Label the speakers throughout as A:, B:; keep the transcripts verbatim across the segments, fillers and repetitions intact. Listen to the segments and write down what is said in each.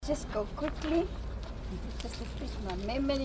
A: Just go quickly, just to refresh my memory.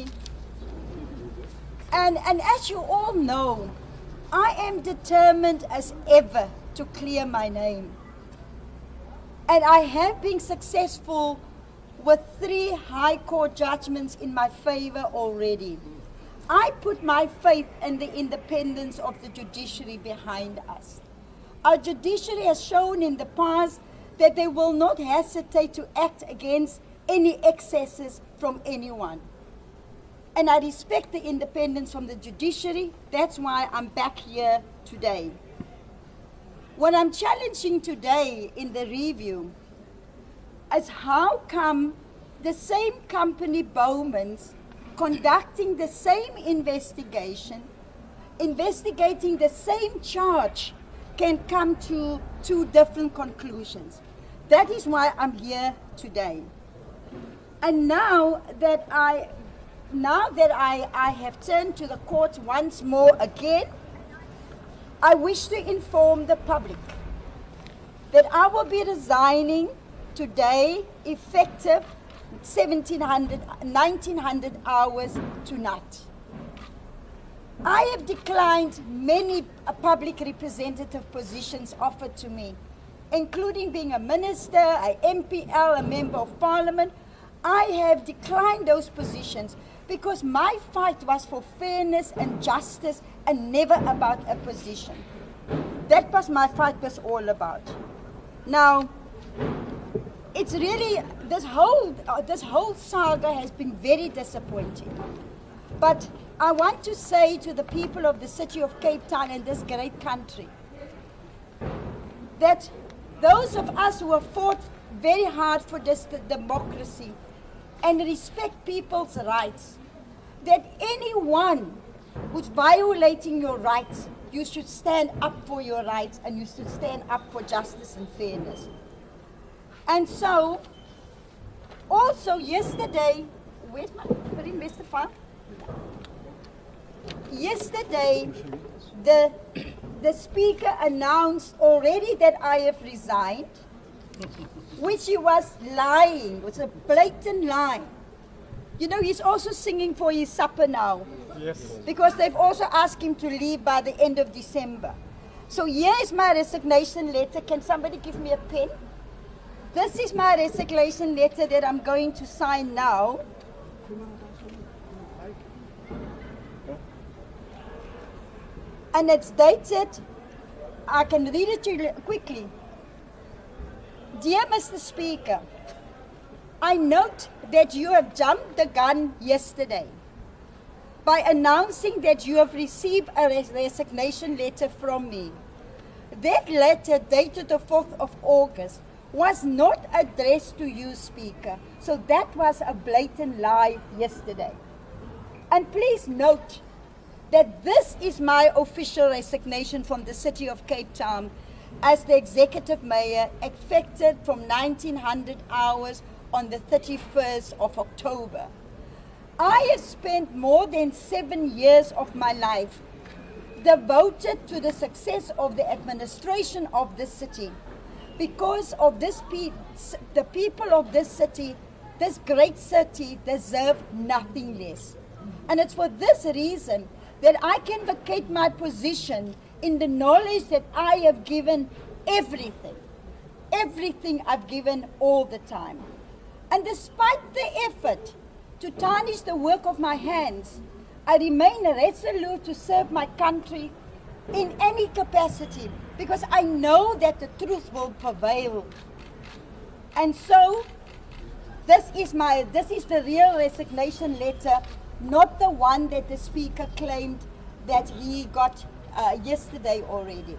A: And, and as you all know, I am determined as ever to clear my name. And I have been successful with three High Court judgments in my favor already. I put my faith in the independence of the judiciary behind us. Our judiciary has shown in the past that they will not hesitate to act against any excesses from anyone. And I respect the independence from the judiciary. That's why I'm back here today. What I'm challenging today in the review is how come the same company, Bowmans, conducting the same investigation, investigating the same charge, can come to two different conclusions. That is why I'm here today. And now that I, now that I, I have turned to the court once more again, I wish to inform the public that I will be resigning today, effective seventeen hundred, nineteen hundred hours tonight. I have declined many public representative positions offered to me, including being a minister, an M P L, a member of parliament. I have declined those positions because my fight was for fairness and justice and never about a position. That was my fight was all about. Now, it's really, this whole, uh, this whole saga has been very disappointing. But I want to say to the people of the city of Cape Town and this great country that those of us who have fought very hard for this democracy and respect people's rights, that anyone who's violating your rights, you should stand up for your rights and you should stand up for justice and fairness. And so, also yesterday, where's my, put in Mister Funk? Yesterday, the, the speaker announced already that I have resigned, which he was lying. It was a blatant lie. You know, he's also singing for his supper now.
B: Yes.
A: Because they've also asked him to leave by the end of December. So here is my resignation letter. Can somebody give me a pen? This is my resignation letter that I'm going to sign now. And it's dated, I can read it to you quickly. Dear Mister Speaker, I note that you have jumped the gun yesterday by announcing that you have received a res resignation letter from me. That letter, dated the fourth of August, was not addressed to you, Speaker. So that was a blatant lie yesterday. And please note that this is my official resignation from the city of Cape Town as the executive mayor, effective from nineteen hundred hours on the thirty-first of October. I have spent more than seven years of my life devoted to the success of the administration of this city. Because of this, pe the people of this city, this great city, deserve nothing less. And it's for this reason that I can vacate my position in the knowledge that I have given everything. Everything I've given all the time. And despite the effort to tarnish the work of my hands, I remain resolute to serve my country in any capacity because I know that the truth will prevail. And so, this is my, this is the real resignation letter, not the one that the speaker claimed that he got uh, yesterday already.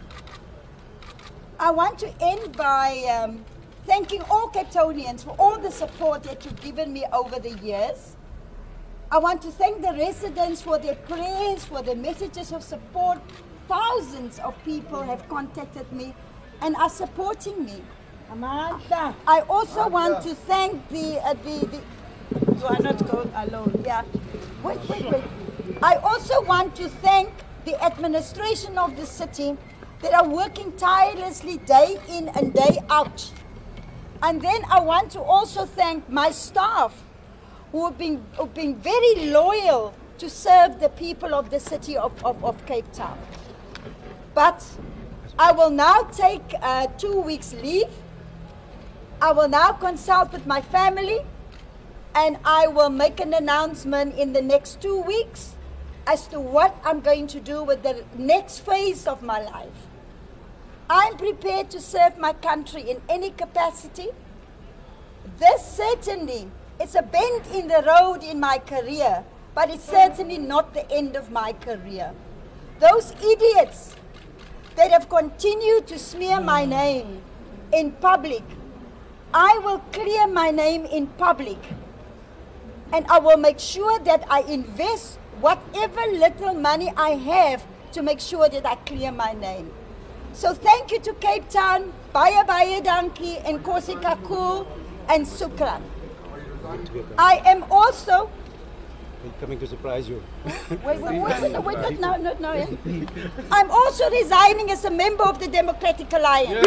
A: I want to end by um, thanking all Cape Townians for all the support that you've given me over the years. I want to thank the residents for their prayers, for their messages of support. Thousands of people have contacted me and are supporting me.
C: Amanda.
A: I also want to thank the, uh, the, the
C: You are not going alone.
A: Yeah. Wait, wait, wait. I also want to thank the administration of the city that are working tirelessly day in and day out And then I want to also thank my staff who have been, who have been very loyal to serve the people of the city of, of, of Cape Town. But I will now take uh, two weeks leave. I will now consult with my family, and I will make an announcement in the next two weeks as to what I'm going to do with the next phase of my life. I'm prepared to serve my country in any capacity. This certainly is a bend in the road in my career, but it's certainly not the end of my career. Those idiots that have continued to smear my name in public, I will clear my name in public, and I will make sure that I invest whatever little money I have to make sure that I clear my name. So thank you to Cape Town, Baie Baie Dankie, and Nkosi Kakhulu, and Sukran. I am also...
B: I'm coming to surprise you.
A: Wait, wait, wait, wait, wait, no, no, no. Yeah. I'm also resigning as a member of the Democratic Alliance.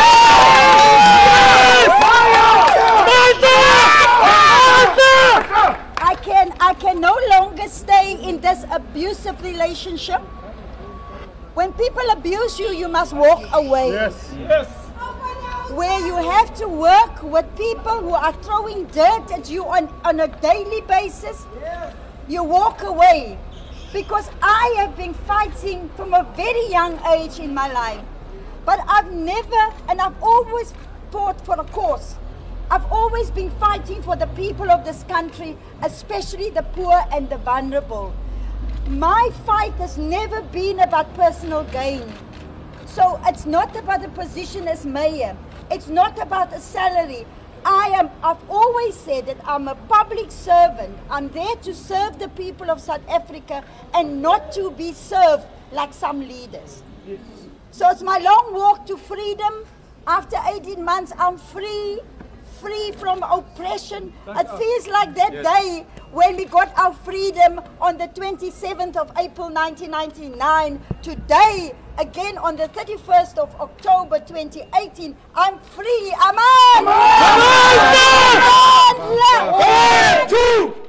A: I can, I can no longer stay in this abusive relationship. When people abuse you, you must walk away.
D: Yes, yes.
A: Where you have to work with people who are throwing dirt at you on, on a daily basis, you walk away. Because I have been fighting from a very young age in my life. But I've never, and I've always fought for a cause. I've always been fighting for the people of this country, especially the poor and the vulnerable. My fight has never been about personal gain. So it's not about a position as mayor. It's not about a salary. I am, I've always said that I'm a public servant. I'm there to serve the people of South Africa and not to be served like some leaders. Yes. So it's my long walk to freedom. After eighteen months, I'm free, free from oppression. It feels like that yes. day when we got our freedom on the twenty-seventh of April nineteen ninety-nine. Today, again on the thirty-first of October twenty eighteen, I'm free. Aman! Aman! Aman! Aman! Aman! Aman!